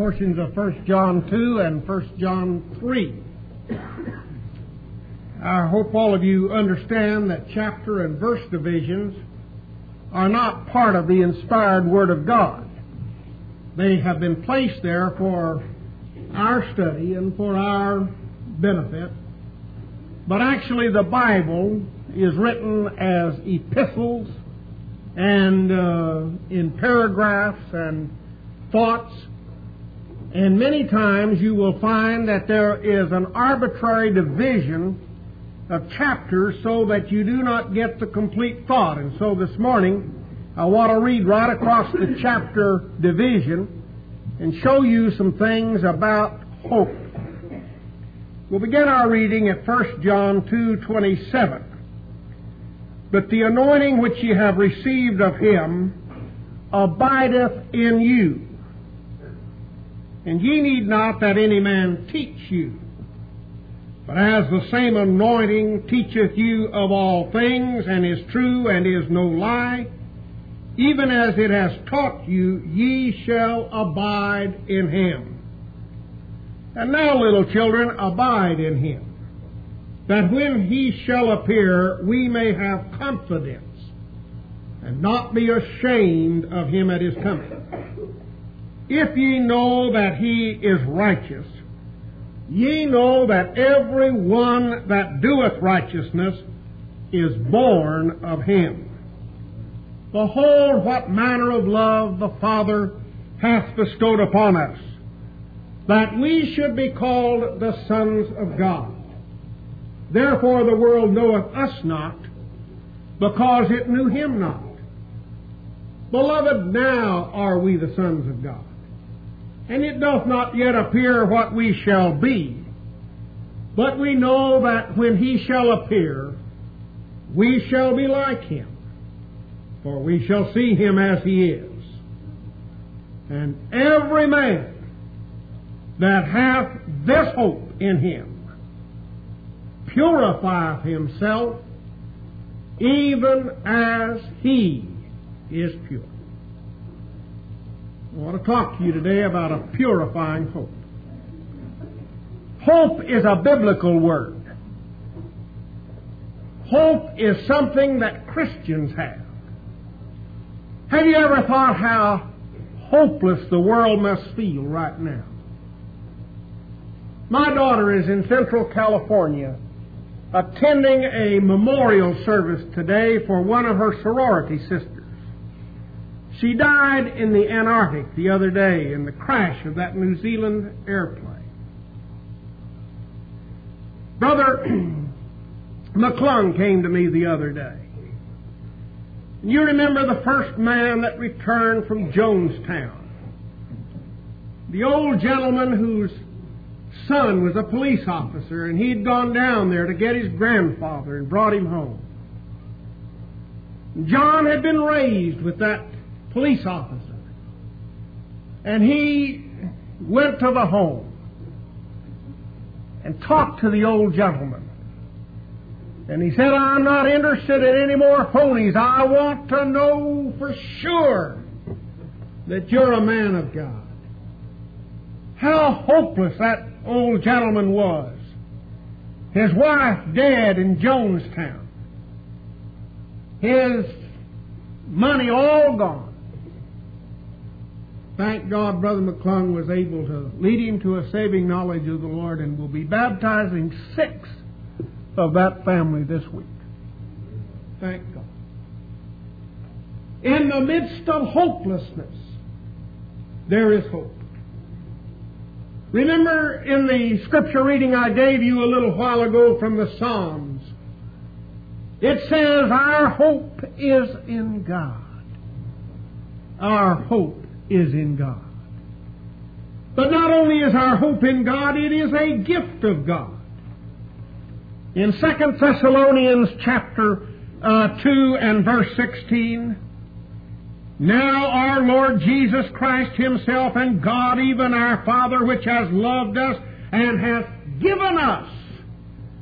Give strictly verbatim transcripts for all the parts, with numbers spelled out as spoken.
portions of First John two and First John three. I hope all of you understand that chapter and verse divisions are not part of the inspired Word of God. They have been placed there for our study and for our benefit. But actually the Bible is written as epistles and uh, in paragraphs and thoughts. And many times you will find that there is an arbitrary division of chapters so that you do not get the complete thought. And so this morning I want to read right across the chapter division and show you some things about hope. We'll begin our reading at First John two twenty-seven. But the anointing which ye have received of him abideth in you, and ye need not that any man teach you. But as the same anointing teacheth you of all things, and is true, and is no lie, even as it has taught you, ye shall abide in him. And now, little children, abide in him, that when he shall appear, we may have confidence, and not be ashamed of him at his coming. If ye know that he is righteous, ye know that every one that doeth righteousness is born of him. Behold, what manner of love the Father hath bestowed upon us, that we should be called the sons of God. Therefore the world knoweth us not, because it knew him not. Beloved, now are we the sons of God, and it doth not yet appear what we shall be. But we know that when he shall appear, we shall be like him, for we shall see him as he is. And every man that hath this hope in him purifieth himself, even as he is pure. I want to talk to you today about a purifying hope. Hope is a biblical word. Hope is something that Christians have. Have you ever thought how hopeless the world must feel right now? My daughter is in Central California attending a memorial service today for one of her sorority sisters. She died in the Antarctic the other day in the crash of that New Zealand airplane. Brother McClung came to me the other day. You remember the first man that returned from Jonestown. The old gentleman whose son was a police officer, and he'd gone down there to get his grandfather and brought him home. John had been raised with that police officer, and he went to the home and talked to the old gentleman. And he said, I'm not interested in any more phonies. I want to know for sure that you're a man of God. How hopeless that old gentleman was. His wife dead in Jonestown. His money all gone. Thank God Brother McClung was able to lead him to a saving knowledge of the Lord, and will be baptizing six of that family this week. Thank God. In the midst of hopelessness, there is hope. Remember in the scripture reading I gave you a little while ago from the Psalms, it says, our hope is in God. Our hope is in God. But not only is our hope in God, it is a gift of God. In Second Thessalonians chapter uh, two and verse sixteen, now our Lord Jesus Christ himself and God, even our Father, which has loved us and hath given us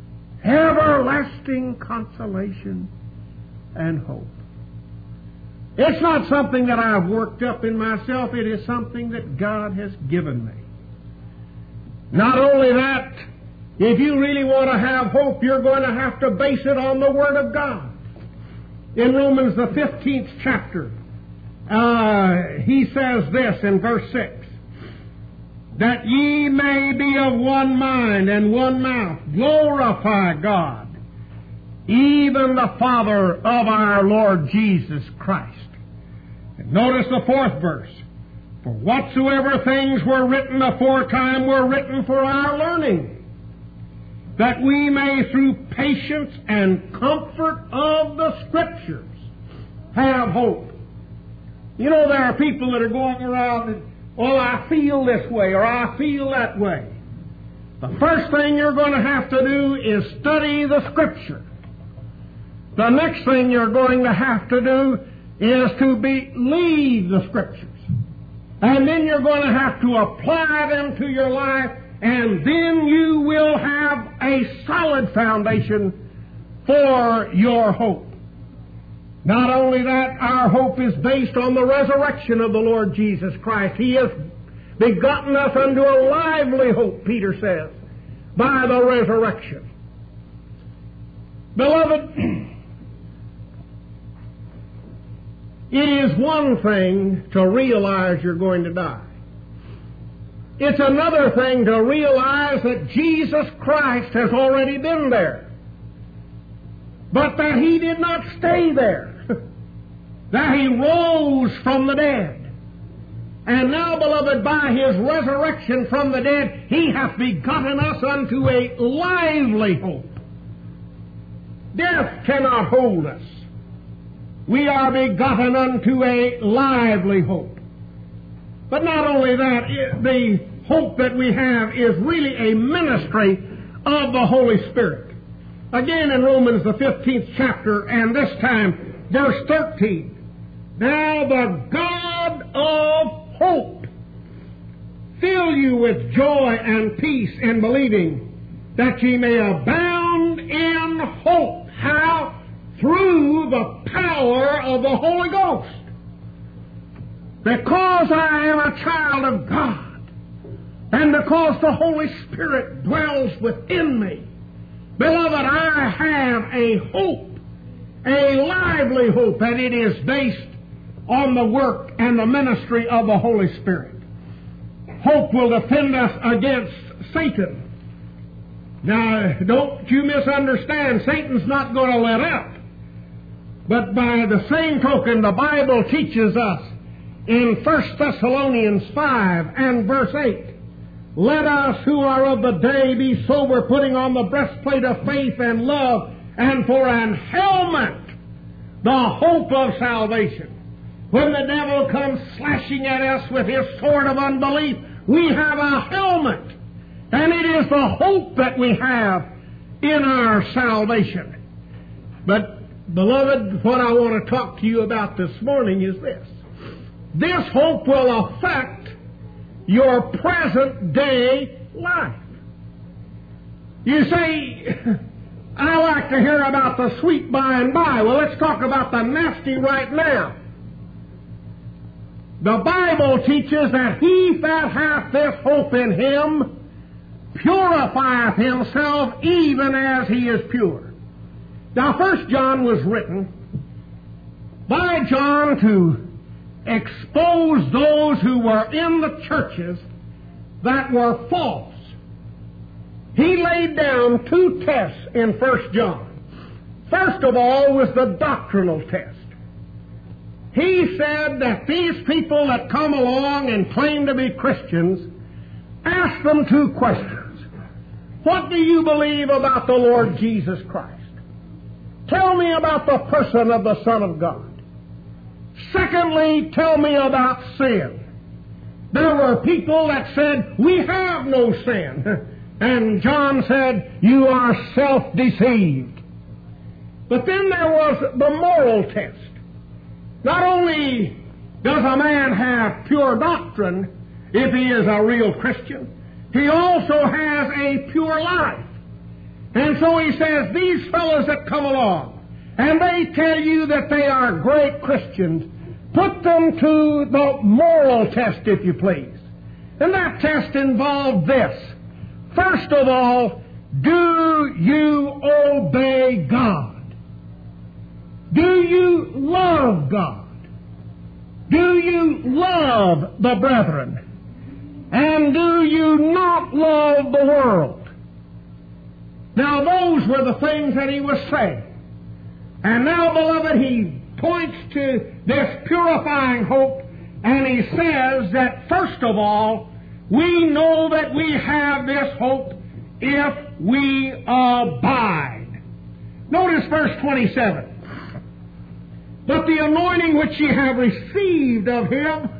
everlasting consolation and hope. It's not something that I've worked up in myself. It is something that God has given me. Not only that, if you really want to have hope, you're going to have to base it on the Word of God. In Romans, the fifteenth chapter, uh, he says this in verse six, that ye may be of one mind and one mouth, glorify God, even the Father of our Lord Jesus Christ. And notice the fourth verse. For whatsoever things were written aforetime were written for our learning, that we may through patience and comfort of the Scriptures have hope. You know, there are people that are going around and, oh, I feel this way or I feel that way. The first thing you're going to have to do is study the Scripture. The next thing you're going to have to do is to believe the Scriptures. And then you're going to have to apply them to your life, and then you will have a solid foundation for your hope. Not only that, our hope is based on the resurrection of the Lord Jesus Christ. He has begotten us unto a lively hope, Peter says, by the resurrection. Beloved, it is one thing to realize you're going to die. It's another thing to realize that Jesus Christ has already been there, but that He did not stay there, that He rose from the dead. And now, beloved, by His resurrection from the dead, He hath begotten us unto a lively hope. Death cannot hold us. We are begotten unto a lively hope. But not only that, the hope that we have is really a ministry of the Holy Spirit. Again in Romans, the fifteenth chapter, and this time, verse thirteen. Now the God of hope fill you with joy and peace in believing, that ye may abound in hope. How? Through the power of the Holy Ghost. Because I am a child of God, and because the Holy Spirit dwells within me, beloved, I have a hope, a lively hope, and it is based on the work and the ministry of the Holy Spirit. Hope will defend us against Satan. Now, don't you misunderstand. Satan's not going to let up. But by the same token, the Bible teaches us in First Thessalonians five and verse eight, let us who are of the day be sober, putting on the breastplate of faith and love, and for an helmet, the hope of salvation. When the devil comes slashing at us with his sword of unbelief, we have a helmet. And it is the hope that we have in our salvation. But beloved, what I want to talk to you about this morning is this. This hope will affect your present day life. You say, I like to hear about the sweet by and by. Well, let's talk about the nasty right now. The Bible teaches that he that hath this hope in him purifieth himself even as he is pure. Now, First John was written by John to expose those who were in the churches that were false. He laid down two tests in First John. First of all was the doctrinal test. He said that these people that come along and claim to be Christians, ask them two questions. What do you believe about the Lord Jesus Christ? Tell me about the person of the Son of God. Secondly, tell me about sin. There were people that said, we have no sin. And John said, you are self-deceived. But then there was the moral test. Not only does a man have pure doctrine if he is a real Christian, he also has a pure life. And so he says, these fellows that come along, and they tell you that they are great Christians, put them to the moral test, if you please. And that test involved this. First of all, do you obey God? Do you love God? Do you love the brethren? And do you not love the world? Now, those were the things that he was saying. And now, beloved, he points to this purifying hope, and he says that, first of all, we know that we have this hope if we abide. Notice verse twenty-seven. But the anointing which ye have received of him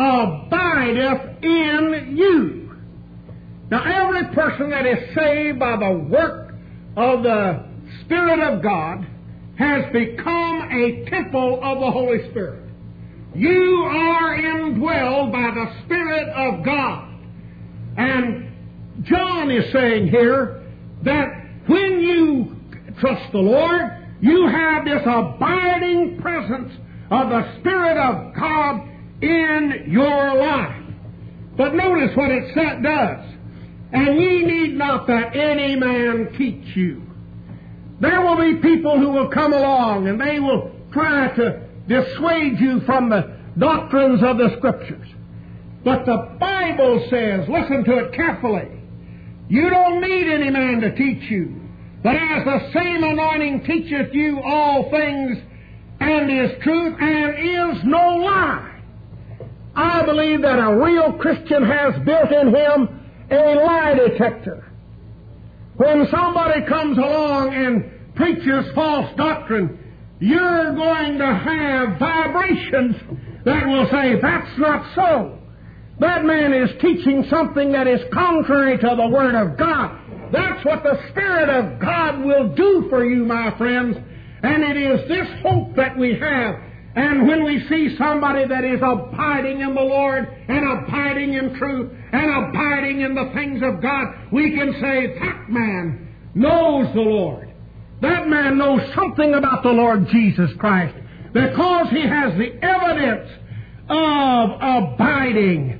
abideth in you. Now, every person that is saved by the work of the Spirit of God has become a temple of the Holy Spirit. You are indwelled by the Spirit of God. And John is saying here that when you trust the Lord, you have this abiding presence of the Spirit of God in your life. But notice what it does. And ye need not that any man teach you. There will be people who will come along and they will try to dissuade you from the doctrines of the Scriptures. But the Bible says, listen to it carefully, you don't need any man to teach you. But as the same anointing teacheth you all things, and is truth, and is no lie. I believe that a real Christian has built in him a lie detector. When somebody comes along and preaches false doctrine, you're going to have vibrations that will say, that's not so. That man is teaching something that is contrary to the Word of God. That's what the Spirit of God will do for you, my friends. And it is this hope that we have. And when we see somebody that is abiding in the Lord and abiding in truth and abiding in the things of God, we can say, that man knows the Lord. That man knows something about the Lord Jesus Christ because he has the evidence of abiding.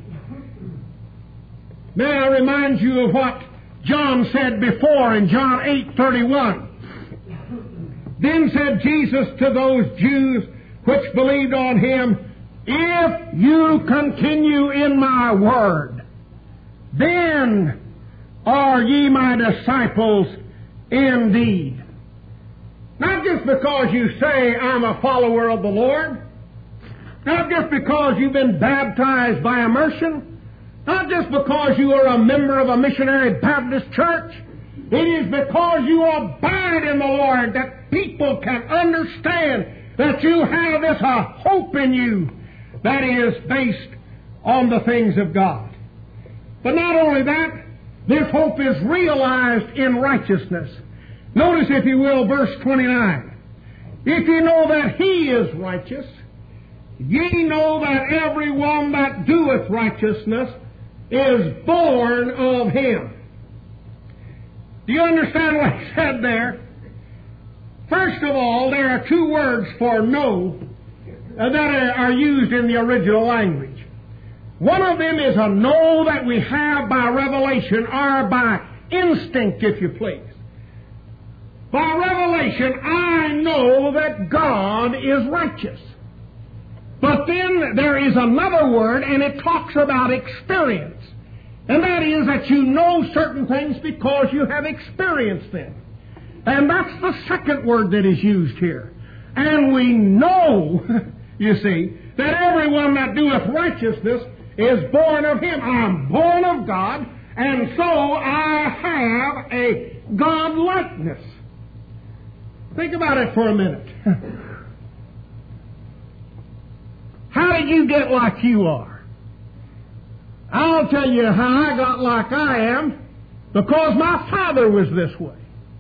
May I remind you of what John said before in John eight thirty-one. Then said Jesus to those Jews which believed on him, if you continue in my word, then are ye my disciples indeed. Not just because you say, I'm a follower of the Lord. Not just because you've been baptized by immersion. Not just because you are a member of a missionary Baptist church. It is because you abide in the Lord that people can understand that you have this uh, hope in you that is based on the things of God. But not only that, this hope is realized in righteousness. Notice, if you will, verse twenty-nine. If ye know that he is righteous, ye know that every one that doeth righteousness is born of him. Do you understand what he said there? First of all, there are two words for know uh, that are used in the original language. One of them is a know that we have by revelation or by instinct, if you please. By revelation, I know that God is righteous. But then there is another word, and it talks about experience. And that is that you know certain things because you have experienced them. And that's the second word that is used here. And we know, you see, that everyone that doeth righteousness is born of him. I'm born of God, and so I have a God-likeness. Think about it for a minute. How did you get like you are? I'll tell you how I got like I am, because my father was this way.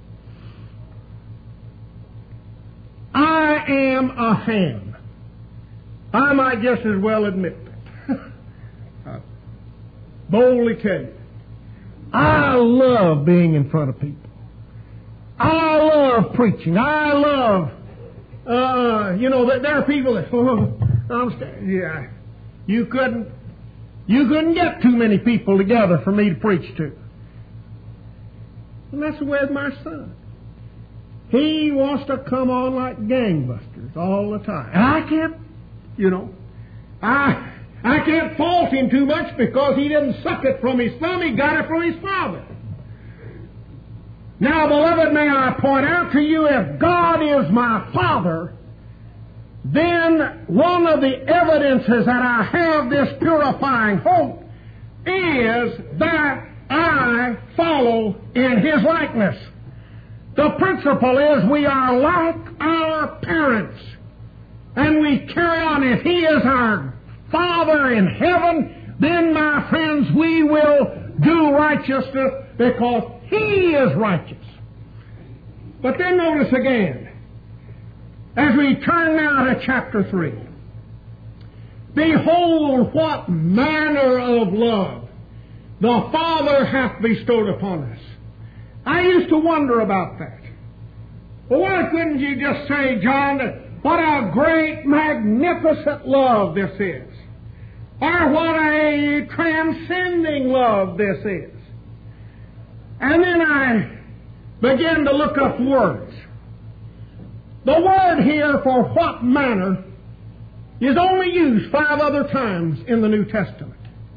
I am a ham. I might just as well admit that. I boldly tell you. I love being in front of people. I love preaching. I love, uh, you know, that there are people that, oh, I'm st- yeah. You couldn't, you couldn't get too many people together for me to preach to. And that's the way with my son. He wants to come on like gangbusters all the time. And I can't, you know, I I can't fault him too much because he didn't suck it from his thumb. He got it from his father. Now, beloved, may I point out to you, if God is my Father, then one of the evidences that I have this purifying hope is that I follow in His likeness. The principle is we are like our parents, and we carry on. If He is our Father in heaven, then, my friends, we will do righteousness because He is righteous. But then notice again, as we turn now to chapter three, behold what manner of love the Father hath bestowed upon us. I used to wonder about that. Well, why couldn't you just say, John, that what a great, magnificent love this is? Or what a transcending love this is? And then I began to look up words. The word here for what manner is only used five other times in the New Testament.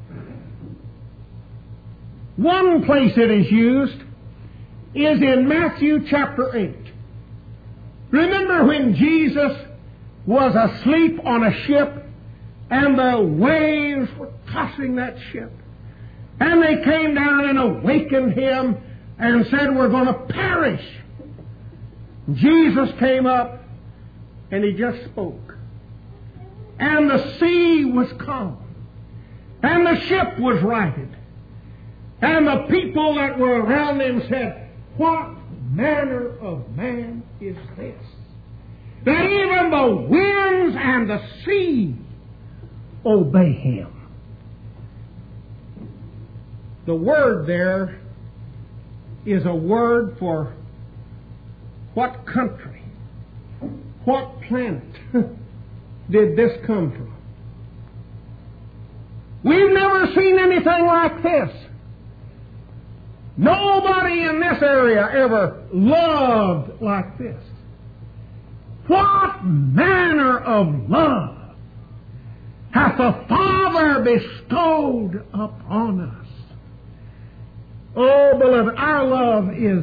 One place it is used is in Matthew chapter eight. Remember when Jesus was asleep on a ship and the waves were tossing that ship? And they came down and awakened him and said, we're going to perish. Jesus came up and He just spoke. And the sea was calm. And the ship was righted. And the people that were around him said, what manner of man is this, that even the winds and the sea obey Him? The word there is a word for what country, what planet did this come from? We've never seen anything like this. Nobody in this area ever loved like this. What manner of love hath the Father bestowed upon us? Oh, beloved, our love is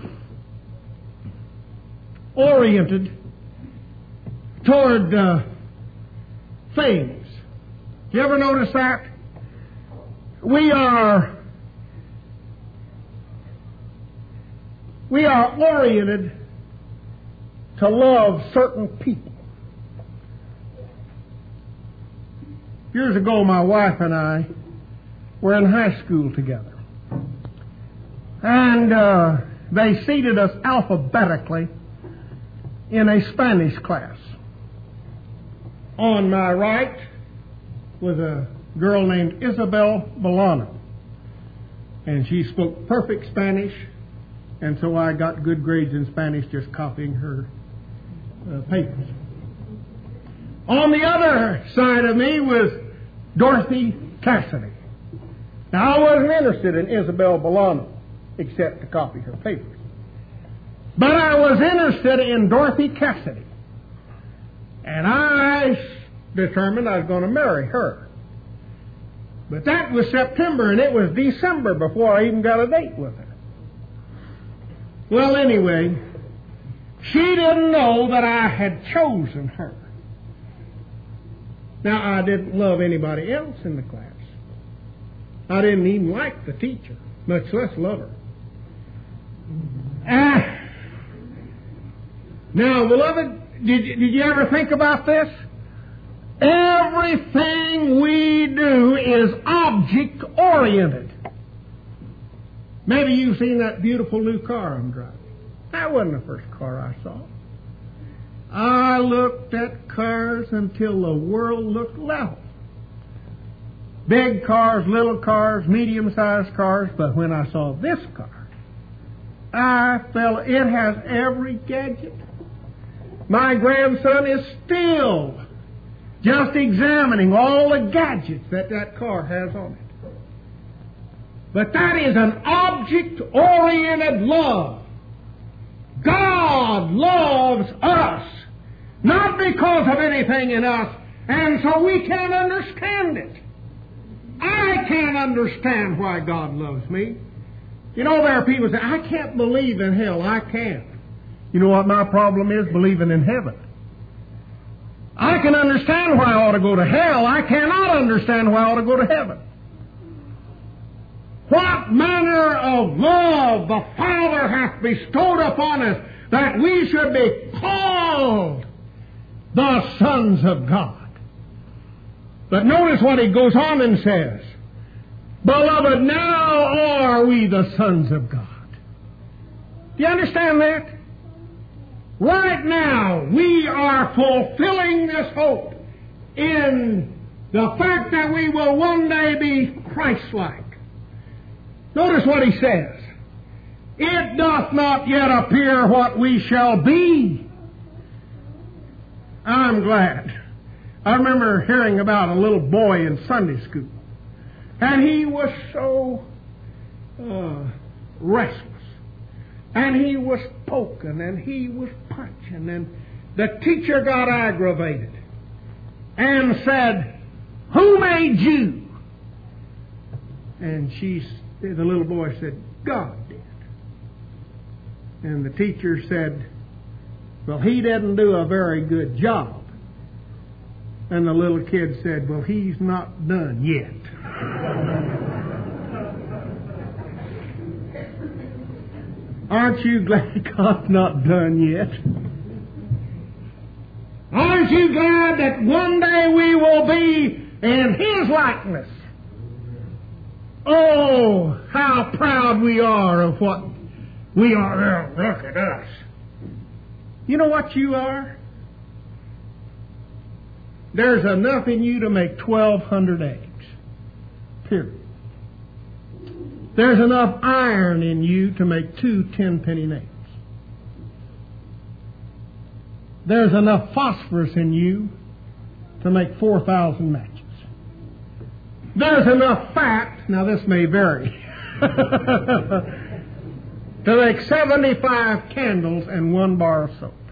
oriented toward uh, things. You ever notice that? We are we are oriented to love certain people. Years ago, my wife and I were in high school together. And uh, they seated us alphabetically in a Spanish class. On my right was a girl named Isabel Bolano. And she spoke perfect Spanish, and so I got good grades in Spanish just copying her uh, papers. On the other side of me was Dorothy Cassidy. Now, I wasn't interested in Isabel Bolano except to copy her papers. But I was interested in Dorothy Cassidy. And I determined I was going to marry her. But that was September, and it was December before I even got a date with her. Well, anyway, she didn't know that I had chosen her. Now, I didn't love anybody else in the class. I didn't even like the teacher, much less love her. Ah. Now, beloved, did, did you ever think about this? Everything we do is object-oriented. Maybe you've seen that beautiful new car I'm driving. That wasn't the first car I saw. I looked at cars until the world looked level. Big cars, little cars, medium-sized cars, but when I saw this car, I felt it has every gadget. My grandson is still just examining all the gadgets that that car has on it. But that is an object-oriented love. God loves us, not because of anything in us, and so we can't understand it. I can't understand why God loves me. You know, there are people that say, I can't believe in hell. I can't. You know what my problem is? Believing in heaven. I can understand why I ought to go to hell. I cannot understand why I ought to go to heaven. What manner of love the Father hath bestowed upon us that we should be called the sons of God. But notice what he goes on and says. Beloved, now are we the sons of God. Do you understand that? Right now, we are fulfilling this hope in the fact that we will one day be Christ-like. Notice what he says. It doth not yet appear what we shall be. I'm glad. I remember hearing about a little boy in Sunday school. And he was so uh, restless. And he was poking and he was punching. And the teacher got aggravated and said, who made you? And she, the little boy said, God did. And the teacher said, well, he didn't do a very good job. And the little kid said, well, he's not done yet. Aren't you glad God's not done yet? Aren't you glad that one day we will be in His likeness? Oh, how proud we are of what we are. Oh, look at us. You know what you are? There's enough in you to make twelve hundred eggs. Period. There's enough iron in you to make two ten-penny nails. There's enough phosphorus in you to make four thousand matches. There's enough fat, now this may vary, to make seventy-five candles and one bar of soap.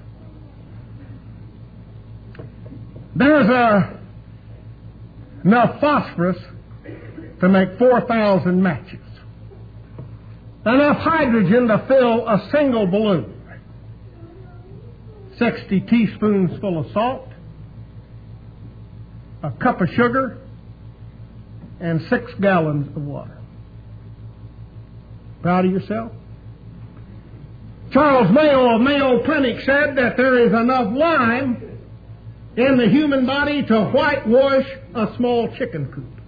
There's a, enough phosphorus to make four thousand matches. Enough hydrogen to fill a single balloon. sixty teaspoons full of salt, a cup of sugar, and six gallons of water. Proud of yourself? Charles Mayo of Mayo Clinic said that there is enough lime in the human body to whitewash a small chicken coop.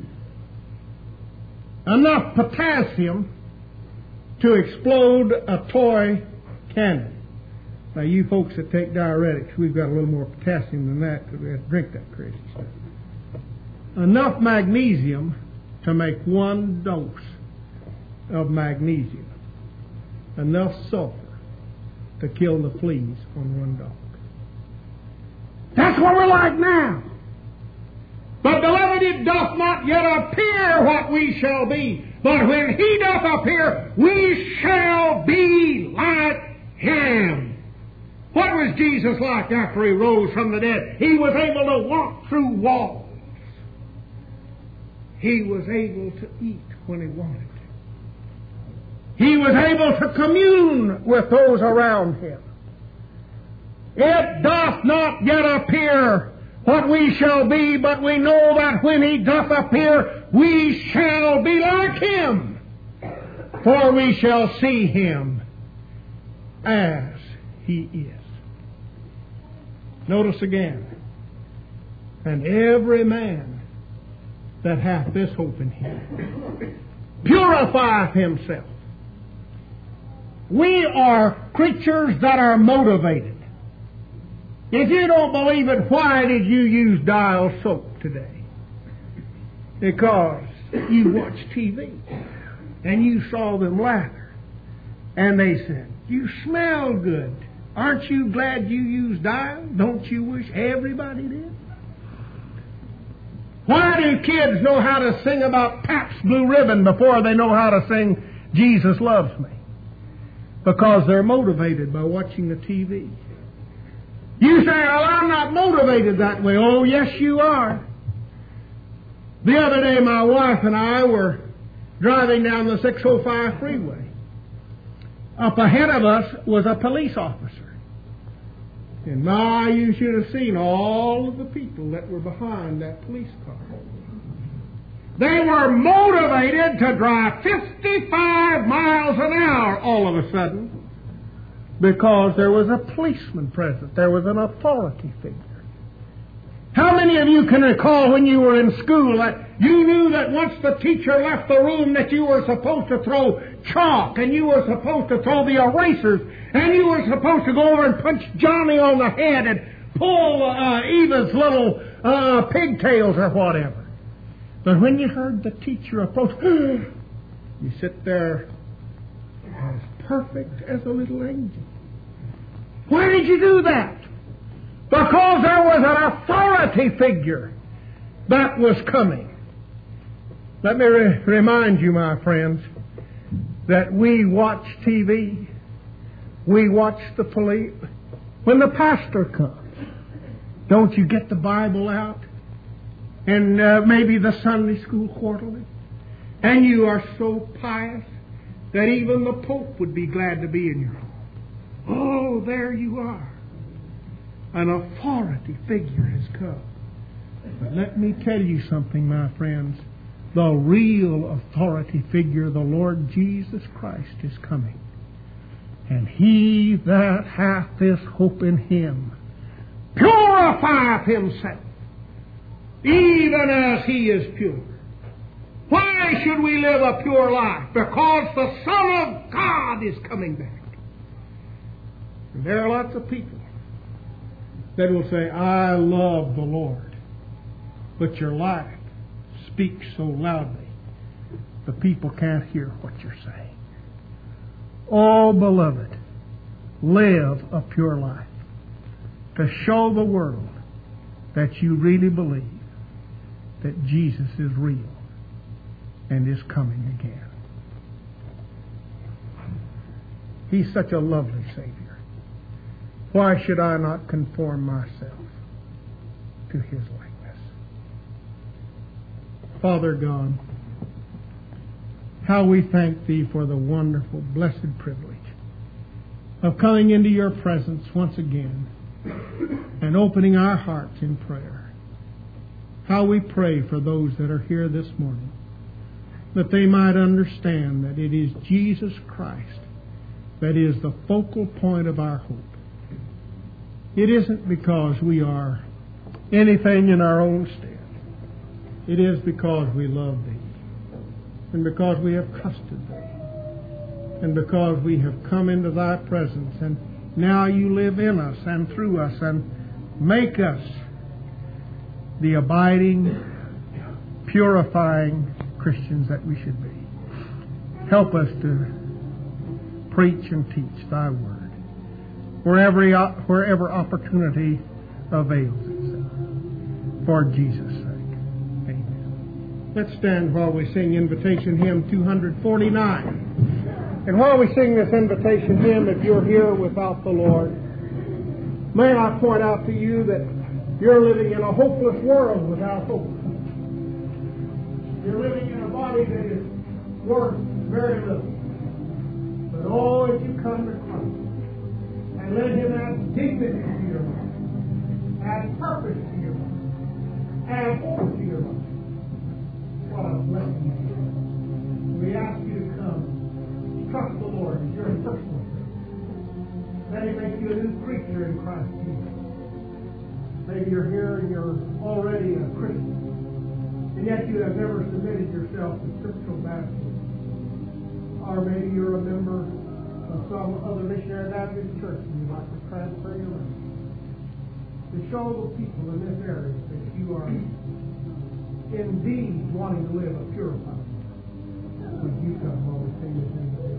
Enough potassium to explode a toy cannon. Now, you folks that take diuretics, we've got a little more potassium than that because we have to drink that crazy stuff. Enough magnesium to make one dose of magnesium. Enough sulfur to kill the fleas on one dog. That's what we're like now. But, beloved, it doth not yet appear what we shall be. But when He doth appear, we shall be like Him. What was Jesus like after He rose from the dead? He was able to walk through walls. He was able to eat when He wanted to. He was able to commune with those around Him. It doth not yet appear what we shall be, but we know that when He doth appear, we shall be like Him. For we shall see Him as He is. Notice again, and every man that hath this hope in Him purifieth himself. We are creatures that are motivated. If you don't believe it, why did you use Dial soap today? Because you watched T V and you saw them lather. And they said, you smell good. Aren't you glad you used Dial? Don't you wish everybody did? Why do kids know how to sing about Pabst Blue Ribbon before they know how to sing Jesus Loves Me? Because they're motivated by watching the T V. You say, well, I'm not motivated that way. Oh, yes, you are. The other day, my wife and I were driving down the six oh five freeway. Up ahead of us was a police officer. And my, you should have seen all of the people that were behind that police car. They were motivated to drive fifty-five miles an hour all of a sudden because there was a policeman present. There was an authority figure. How many of you can recall when you were in school that you knew that once the teacher left the room that you were supposed to throw chalk and you were supposed to throw the erasers and you were supposed to go over and punch Johnny on the head and pull uh, Eva's little uh, pigtails or whatever? But when you heard the teacher approach, you sit there as perfect as a little angel. Why did you do that? Because there was an authority figure that was coming. Let me re- remind you, my friends, that we watch T V, we watch the police. When the pastor comes, don't you get the Bible out? And uh, maybe the Sunday school quarterly? And you are so pious that even the Pope would be glad to be in your home. Oh, there you are. An authority figure has come. But let me tell you something, my friends. The real authority figure, the Lord Jesus Christ, is coming. And he that hath this hope in him purifieth himself, even as he is pure. Why should we live a pure life? Because the Son of God is coming back. And there are lots of people that will say, I love the Lord, but your life speaks so loudly the people can't hear what you're saying. Oh, beloved, live a pure life to show the world that you really believe that Jesus is real and is coming again. He's such a lovely Savior. Why should I not conform myself to His likeness? Father God, how we thank Thee for the wonderful, blessed privilege of coming into Your presence once again and opening our hearts in prayer. How we pray for those that are here this morning, that they might understand that it is Jesus Christ that is the focal point of our hope. It isn't because we are anything in our own stead. It is because we love Thee, and because we have trusted Thee, and because we have come into Thy presence, and now You live in us and through us and make us the abiding, purifying Christians that we should be. Help us to preach and teach Thy Word wherever, wherever opportunity avails itself. For Jesus' sake. Amen. Let's stand while we sing invitation hymn two forty-nine. And while we sing this invitation hymn, if you're here without the Lord, may I point out to you that you're living in a hopeless world without hope. You're living in a body that is worth very little. But oh, if you come to Christ and let Him add dignity to your life, add purpose to your life, add hope to your life, what a blessing it is. We ask you to come, trust the Lord as your personal Savior. Let Him make you a new creature in Christ Jesus. Maybe you're here and you're already a Christian, and yet you have never submitted yourself to scriptural baptism. Or maybe you're a member of some other missionary Baptist church and you'd like to transfer your life. To show the people in this area that you are indeed wanting to live a purified life. Would you come while we sing this in